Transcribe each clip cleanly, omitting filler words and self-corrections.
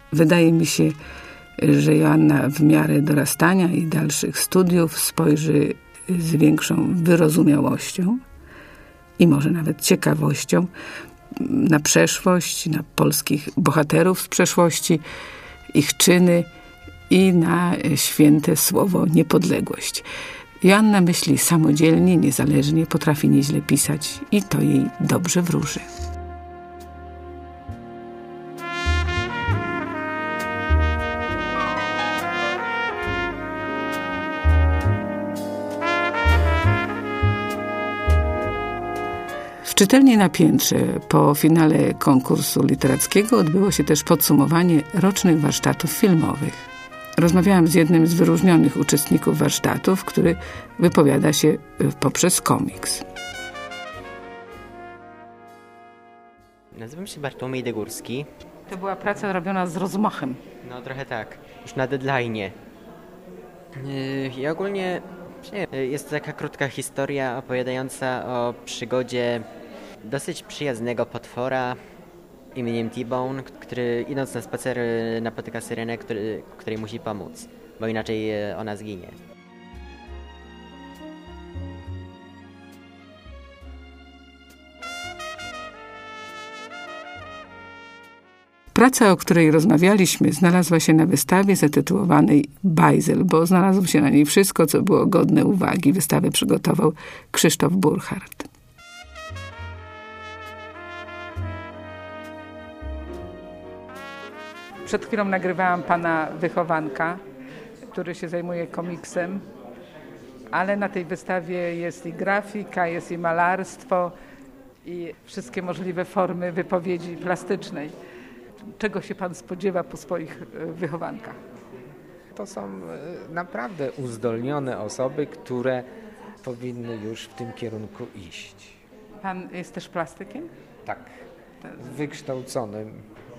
Wydaje mi się, że Joanna w miarę dorastania i dalszych studiów spojrzy z większą wyrozumiałością i może nawet ciekawością na przeszłość, na polskich bohaterów z przeszłości, ich czyny i na święte słowo niepodległość. Joanna myśli samodzielnie, niezależnie, potrafi nieźle pisać i to jej dobrze wróży. W czytelni na piętrze po finale konkursu literackiego odbyło się też podsumowanie rocznych warsztatów filmowych. Rozmawiałam z jednym z wyróżnionych uczestników warsztatów, który wypowiada się poprzez komiks. Nazywam się Bartłomiej Degórski. To była praca robiona z rozmachem. No trochę tak, już na deadline'ie. I ogólnie jest to taka krótka historia opowiadająca o przygodzie dosyć przyjaznego potwora imieniem T-Bone, który idąc na spacer napotyka syrenę, której musi pomóc, bo inaczej ona zginie. Praca, o której rozmawialiśmy, znalazła się na wystawie zatytułowanej Bajzel, bo znalazło się na niej wszystko, co było godne uwagi. Wystawę przygotował Krzysztof Burchardt. Przed chwilą nagrywałam pana wychowanka, który się zajmuje komiksem, ale na tej wystawie jest i grafika, jest i malarstwo i wszystkie możliwe formy wypowiedzi plastycznej. Czego się pan spodziewa po swoich wychowankach? To są naprawdę uzdolnione osoby, które powinny już w tym kierunku iść. Pan jest też plastykiem? Tak, wykształconym.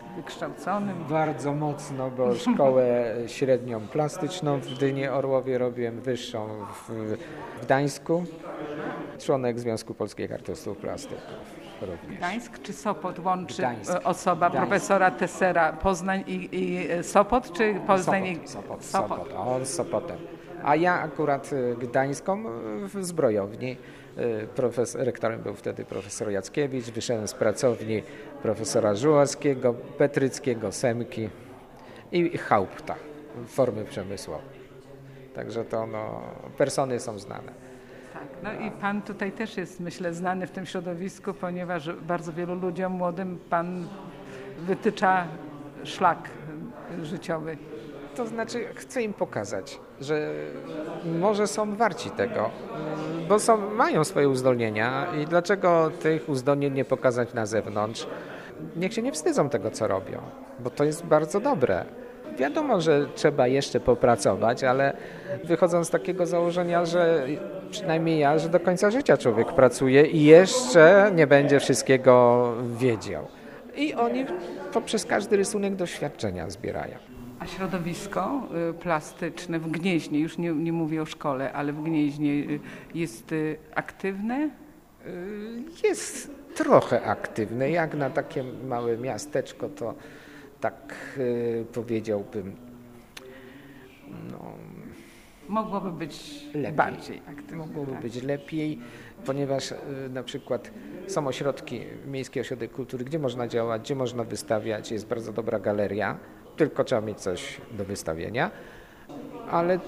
Bardzo mocno, bo szkołę średnią plastyczną w Gdyni Orłowie robiłem, wyższą w Gdańsku. Członek Związku Polskich Artystów Plastyków również. Gdańsk czy Sopot łączy Gdańsk. Osoba Gdańsk. Profesora Tessera Poznań i Sopot, czy Poznań Sopot. On z Sopotem. A ja akurat gdańską w zbrojowni. Rektorem był wtedy profesor Jackiewicz. Wyszedłem z pracowni profesora Żuławskiego, Petryckiego, Semki i Haupta, formy przemysłowe. Także to persony są znane. Tak, no i pan tutaj też jest, myślę, znany w tym środowisku, ponieważ bardzo wielu ludziom młodym pan wytycza szlak życiowy. To znaczy chcę im pokazać, że może są warci tego, bo mają swoje uzdolnienia i dlaczego tych uzdolnień nie pokazać na zewnątrz? Niech się nie wstydzą tego, co robią, bo to jest bardzo dobre. Wiadomo, że trzeba jeszcze popracować, ale wychodząc z takiego założenia, że przynajmniej ja, że do końca życia człowiek pracuje i jeszcze nie będzie wszystkiego wiedział. I oni poprzez każdy rysunek doświadczenia zbierają. A środowisko plastyczne w Gnieźnie, już nie mówię o szkole, ale w Gnieźnie jest aktywne? Jest trochę aktywne. Jak na takie małe miasteczko, to tak powiedziałbym, mogłoby być lepiej. Bardziej aktywne. Mogłoby być lepiej, ponieważ na przykład są ośrodki, Miejski Ośrodek Kultury, gdzie można działać, gdzie można wystawiać, jest bardzo dobra galeria, tylko trzeba mieć coś do wystawienia, ale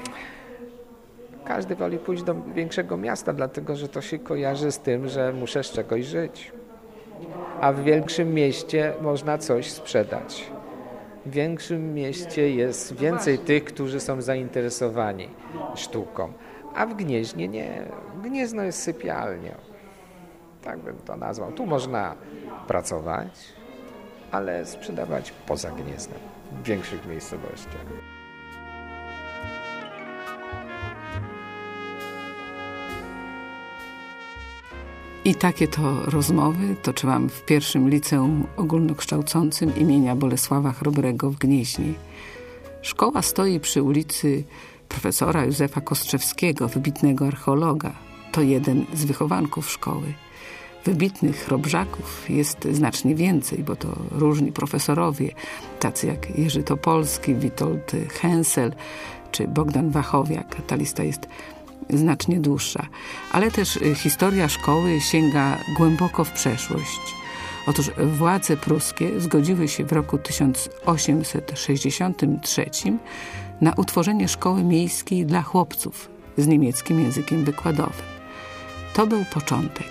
każdy woli pójść do większego miasta, dlatego że to się kojarzy z tym, że muszę z czegoś żyć. A w większym mieście można coś sprzedać. W większym mieście jest więcej tych, którzy są zainteresowani sztuką, a w Gnieźnie nie. Gniezno jest sypialnią. Tak bym to nazwał. Tu można pracować, ale sprzedawać poza Gnieznem, w większych miejscowościach. I takie to rozmowy toczyłam w pierwszym liceum ogólnokształcącym imienia Bolesława Chrobrego w Gnieźnie. Szkoła stoi przy ulicy profesora Józefa Kostrzewskiego, wybitnego archeologa. To jeden z wychowanków szkoły. Wybitnych chrobrzaków jest znacznie więcej, bo to różni profesorowie, tacy jak Jerzy Topolski, Witold Hensel czy Bogdan Wachowiak. Ta lista jest znacznie dłuższa. Ale też historia szkoły sięga głęboko w przeszłość. Otóż władze pruskie zgodziły się w roku 1863 na utworzenie szkoły miejskiej dla chłopców z niemieckim językiem wykładowym. To był początek.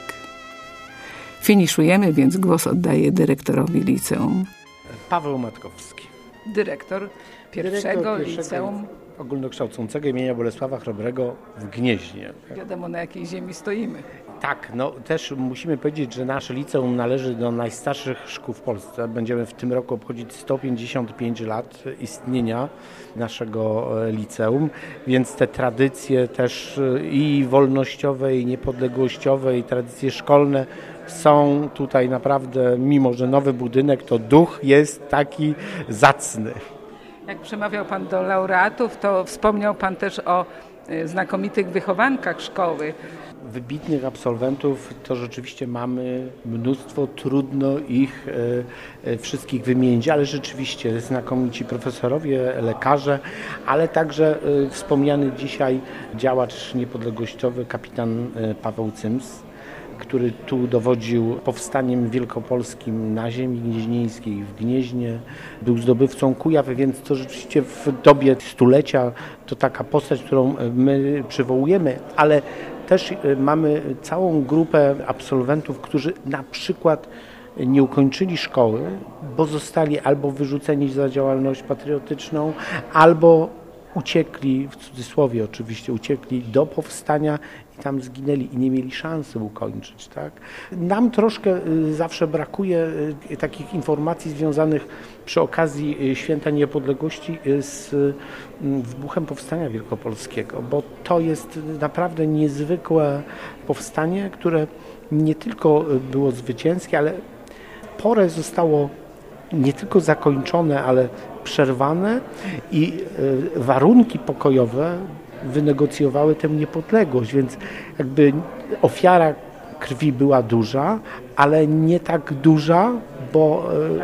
Finiszujemy, więc głos oddaję dyrektorowi liceum. Paweł Matkowski. Dyrektor pierwszego liceum ogólnokształcącego imienia Bolesława Chrobrego w Gnieźnie. Wiadomo, na jakiej ziemi stoimy. Tak, no też musimy powiedzieć, że nasze liceum należy do najstarszych szkół w Polsce. Będziemy w tym roku obchodzić 155 lat istnienia naszego liceum, więc te tradycje też i wolnościowe, i niepodległościowe, i tradycje szkolne są tutaj naprawdę, mimo że nowy budynek, to duch jest taki zacny. Jak przemawiał Pan do laureatów, to wspomniał Pan też o znakomitych wychowankach szkoły. Wybitnych absolwentów to rzeczywiście mamy mnóstwo, trudno ich wszystkich wymienić, ale rzeczywiście znakomici profesorowie, lekarze, ale także wspomniany dzisiaj działacz niepodległościowy kapitan Paweł Cyms, który tu dowodził powstaniem wielkopolskim na ziemi gnieźnieńskiej w Gnieźnie. Był zdobywcą Kujaw, więc to rzeczywiście w dobie stulecia to taka postać, którą my przywołujemy, ale też mamy całą grupę absolwentów, którzy na przykład nie ukończyli szkoły, bo zostali albo wyrzuceni za działalność patriotyczną, albo uciekli, w cudzysłowie oczywiście, uciekli do powstania i tam zginęli i nie mieli szansy ukończyć. Tak? Nam troszkę zawsze brakuje takich informacji związanych przy okazji Święta Niepodległości z wybuchem Powstania Wielkopolskiego, bo to jest naprawdę niezwykłe powstanie, które nie tylko było zwycięskie, ale porę zostało nie tylko zakończone, ale przerwane i warunki pokojowe wynegocjowały tę niepodległość, więc jakby ofiara krwi była duża, ale nie tak duża, bo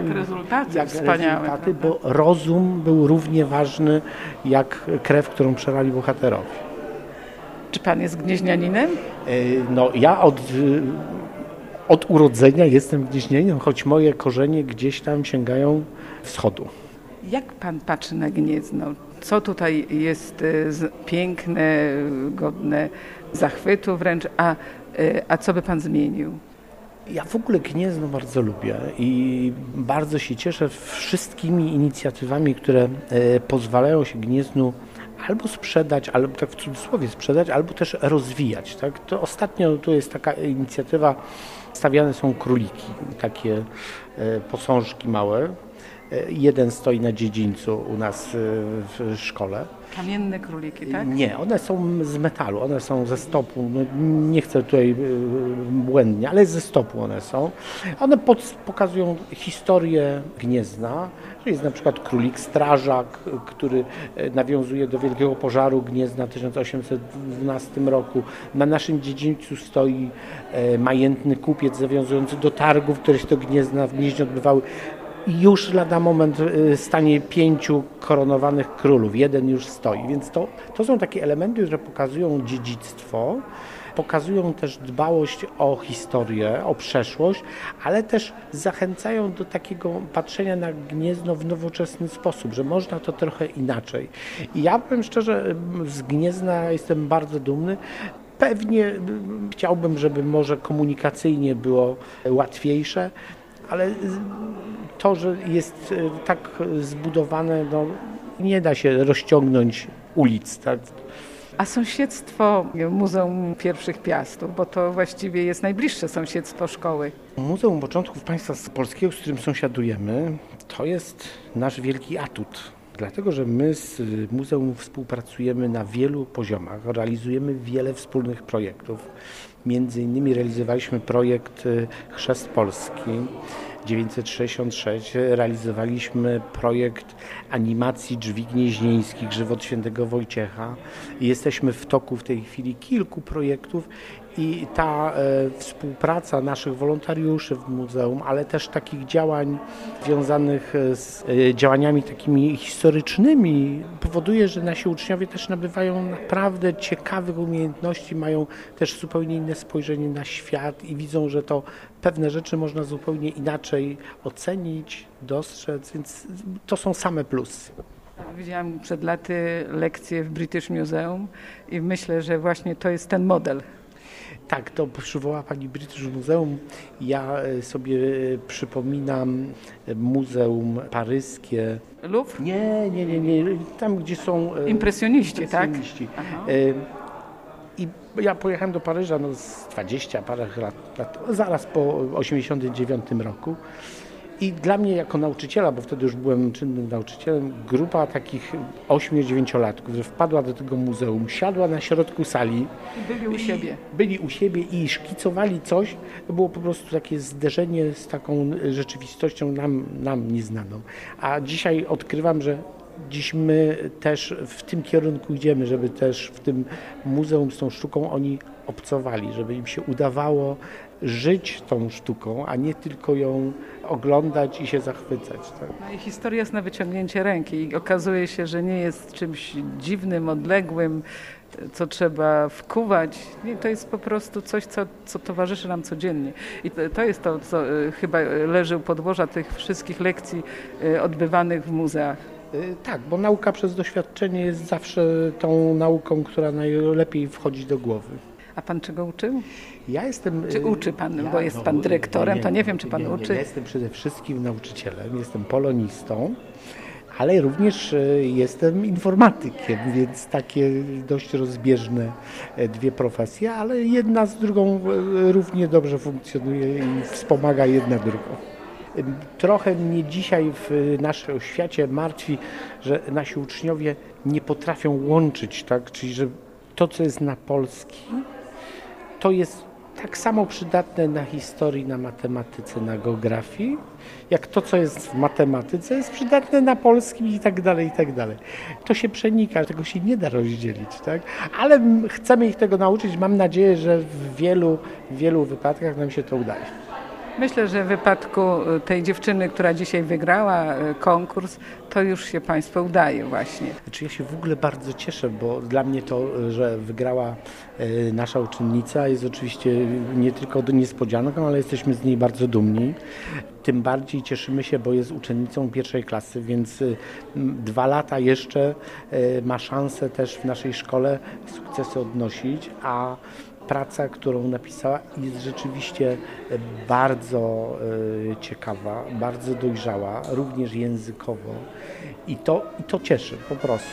rezultaty, bo rozum był równie ważny jak krew, którą przelali bohaterowie. Czy Pan jest gnieźnianinem? No ja od urodzenia jestem gnieźnianinem, choć moje korzenie gdzieś tam sięgają wschodu. Jak Pan patrzy na Gniezno? Co tutaj jest piękne, godne zachwytu wręcz, a co by Pan zmienił? Ja w ogóle Gniezno bardzo lubię i bardzo się cieszę wszystkimi inicjatywami, które pozwalają się Gnieznu albo sprzedać, albo tak w cudzysłowie sprzedać, albo też rozwijać. Tak? To ostatnio tu jest taka inicjatywa, stawiane są króliki, takie posążki małe. Jeden stoi na dziedzińcu u nas w szkole. Kamienne króliki, tak? Nie, one są z metalu, one są ze stopu. No, nie chcę tutaj błędnie, ale ze stopu one są. One pokazują historię Gniezna. To jest na przykład królik strażak, który nawiązuje do wielkiego pożaru Gniezna w 1812 roku. Na naszym dziedzińcu stoi majętny kupiec zawiązujący do targów, które się do Gniezna w Gnieźnie odbywały. Już lada moment stanie 5 koronowanych królów. Jeden już stoi. Więc to są takie elementy, które pokazują dziedzictwo, pokazują też dbałość o historię, o przeszłość, ale też zachęcają do takiego patrzenia na Gniezno w nowoczesny sposób, że można to trochę inaczej. I ja powiem szczerze, z Gniezna jestem bardzo dumny. Pewnie chciałbym, żeby może komunikacyjnie było łatwiejsze, ale to, że jest tak zbudowane, no, nie da się rozciągnąć ulic. Tak? A sąsiedztwo Muzeum Pierwszych Piastów, bo to właściwie jest najbliższe sąsiedztwo szkoły. Muzeum Początków Państwa Polskiego, z którym sąsiadujemy, to jest nasz wielki atut. Dlatego, że my z muzeum współpracujemy na wielu poziomach, realizujemy wiele wspólnych projektów. Między innymi realizowaliśmy projekt Chrzest Polski 966, realizowaliśmy projekt animacji drzwi gnieźnieńskich, Żywot Świętego Wojciecha. Jesteśmy w toku w tej chwili kilku projektów I ta współpraca naszych wolontariuszy w muzeum, ale też takich działań związanych z działaniami takimi historycznymi powoduje, że nasi uczniowie też nabywają naprawdę ciekawych umiejętności, mają też zupełnie inne spojrzenie na świat i widzą, że to pewne rzeczy można zupełnie inaczej ocenić, dostrzec, więc to są same plusy. Widziałam przed laty lekcje w British Museum i myślę, że właśnie to jest ten model. Tak, to przywołała Pani British Museum. Ja sobie przypominam muzeum paryskie. Louvre? Nie. Tam, gdzie są impresjoniści, tak? I ja pojechałem do Paryża z 20 parę lat, zaraz po 89 roku. I dla mnie jako nauczyciela, bo wtedy już byłem czynnym nauczycielem, grupa takich 8-9-latków, że wpadła do tego muzeum, siadła na środku sali. Byli u siebie i szkicowali coś. To było po prostu takie zderzenie z taką rzeczywistością nam nieznaną. A dzisiaj odkrywam, że dziś my też w tym kierunku idziemy, żeby też w tym muzeum z tą sztuką oni obcowali, żeby im się udawało żyć tą sztuką, a nie tylko ją oglądać i się zachwycać. Tak? No i historia jest na wyciągnięcie ręki i okazuje się, że nie jest czymś dziwnym, odległym, co trzeba wkuwać. Nie, to jest po prostu coś, co towarzyszy nam codziennie. I to jest to, co chyba leży u podłoża tych wszystkich lekcji odbywanych w muzeach. Tak, bo nauka przez doświadczenie jest zawsze tą nauką, która najlepiej wchodzi do głowy. A pan czego uczył? Ja jestem... Czy uczy pan, bo jest pan dyrektorem, to nie wiem, czy pan uczy. Ja jestem przede wszystkim nauczycielem, jestem polonistą, ale również jestem informatykiem, więc takie dość rozbieżne dwie profesje, ale jedna z drugą równie dobrze funkcjonuje i wspomaga jedna drugą. Trochę mnie dzisiaj w naszym świecie martwi, że nasi uczniowie nie potrafią łączyć, tak? Czyli że to, co jest na polski, to jest tak samo przydatne na historii, na matematyce, na geografii, jak to, co jest w matematyce, jest przydatne na polskim i tak dalej, i tak dalej. To się przenika, tego się nie da rozdzielić, tak? Ale chcemy ich tego nauczyć. Mam nadzieję, że w wielu wypadkach nam się to udaje. Myślę, że w wypadku tej dziewczyny, która dzisiaj wygrała konkurs, to już się państwu udaje właśnie. Znaczy ja się w ogóle bardzo cieszę, bo dla mnie to, że wygrała nasza uczennica jest oczywiście nie tylko niespodzianką, ale jesteśmy z niej bardzo dumni. Tym bardziej cieszymy się, bo jest uczennicą pierwszej klasy, więc 2 lata jeszcze ma szansę też w naszej szkole sukcesy odnosić, a praca, którą napisała, jest rzeczywiście bardzo ciekawa, bardzo dojrzała, również językowo i to cieszy po prostu.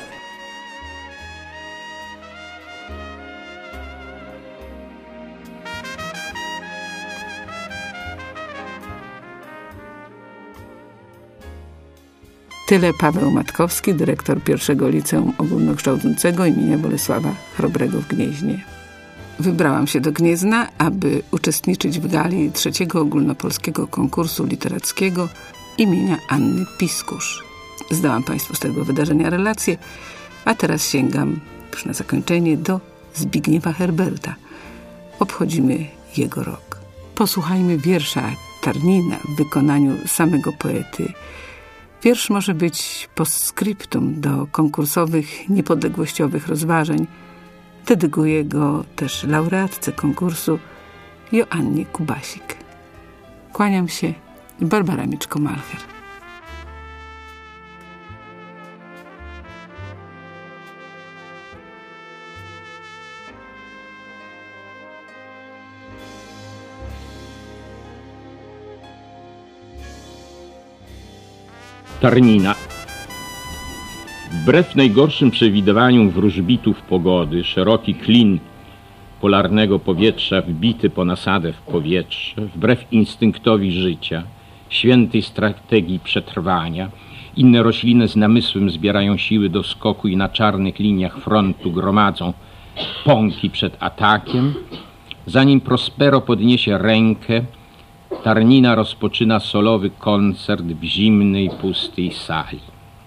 Tyle Paweł Matkowski, dyrektor pierwszego liceum ogólnokształcącego imienia Bolesława Chrobrego w Gnieźnie. Wybrałam się do Gniezna, aby uczestniczyć w gali 3. ogólnopolskiego konkursu literackiego imienia Anny Piskusz. Zdałam państwu z tego wydarzenia relację, a teraz sięgam już na zakończenie do Zbigniewa Herberta. Obchodzimy jego rok. Posłuchajmy wiersza Tarnina w wykonaniu samego poety. Wiersz może być postscriptum do konkursowych, niepodległościowych rozważań. Dedykuję go też laureatce konkursu Joannie Kubasik. Kłaniam się, Barbara Miczko-Malcher. Tarnina. Wbrew najgorszym przewidywaniom wróżbitów pogody, szeroki klin polarnego powietrza wbity po nasadę w powietrze, wbrew instynktowi życia, świętej strategii przetrwania, inne rośliny z namysłem zbierają siły do skoku i na czarnych liniach frontu gromadzą pąki przed atakiem. Zanim Prospero podniesie rękę, Tarnina rozpoczyna solowy koncert w zimnej, pustej sali.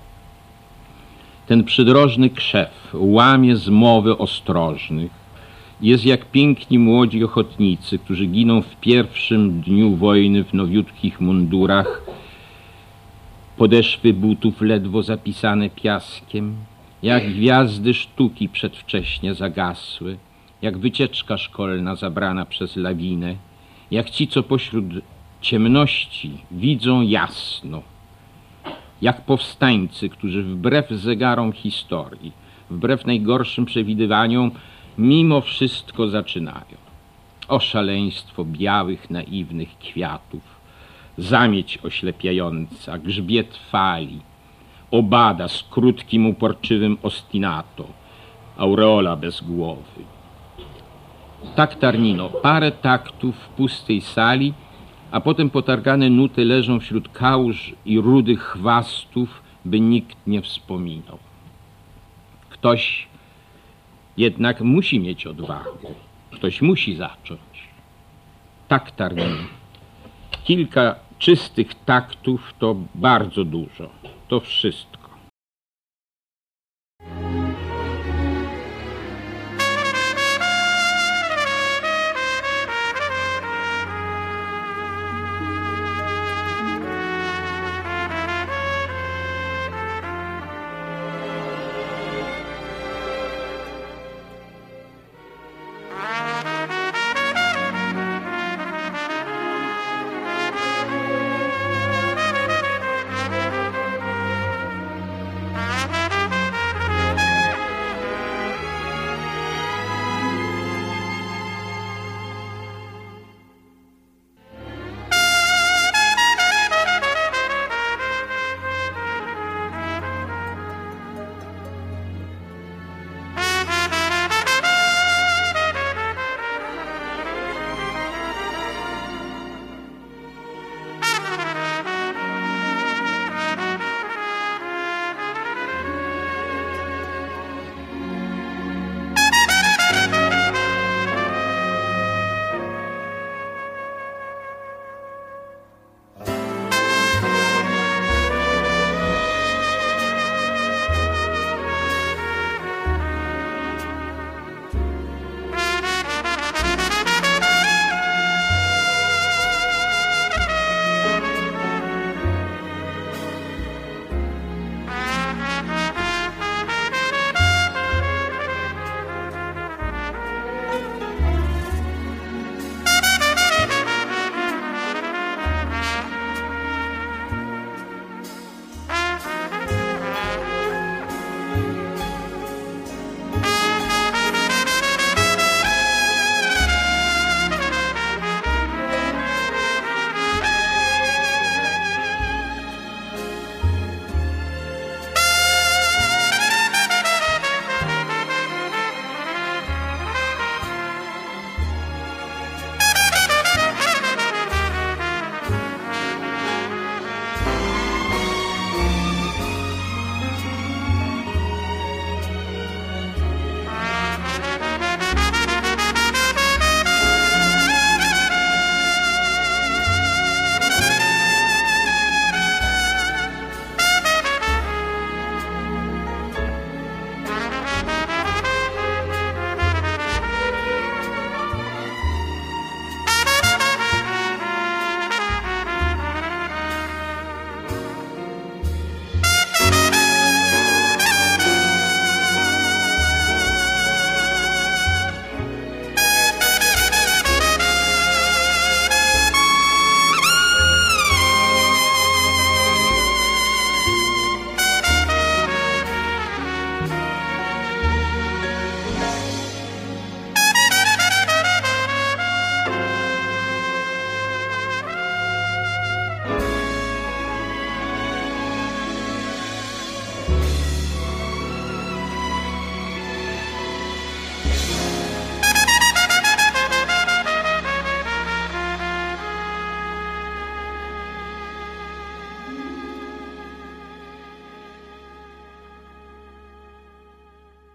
Ten przydrożny krzew łamie zmowy ostrożnych, Jest jak piękni młodzi ochotnicy, którzy giną w pierwszym dniu wojny w nowiutkich mundurach, podeszwy butów ledwo zapisane piaskiem, jak gwiazdy sztuki przedwcześnie zagasły, jak wycieczka szkolna zabrana przez lawinę, jak ci, co pośród ciemności widzą jasno, jak powstańcy, którzy wbrew zegarom historii, wbrew najgorszym przewidywaniom, mimo wszystko zaczynają. O szaleństwo białych, naiwnych kwiatów, zamieć oślepiająca, grzbiet fali, obada z krótkim, uporczywym ostinato, aureola bez głowy. Tak, Tarnino, parę taktów w pustej sali, a potem potargane nuty leżą wśród kałuż i rudych chwastów, by nikt nie wspominał. Ktoś jednak musi mieć odwagę. Ktoś musi zacząć. Tak, Tarnino. Kilka czystych taktów to bardzo dużo. To wszystko.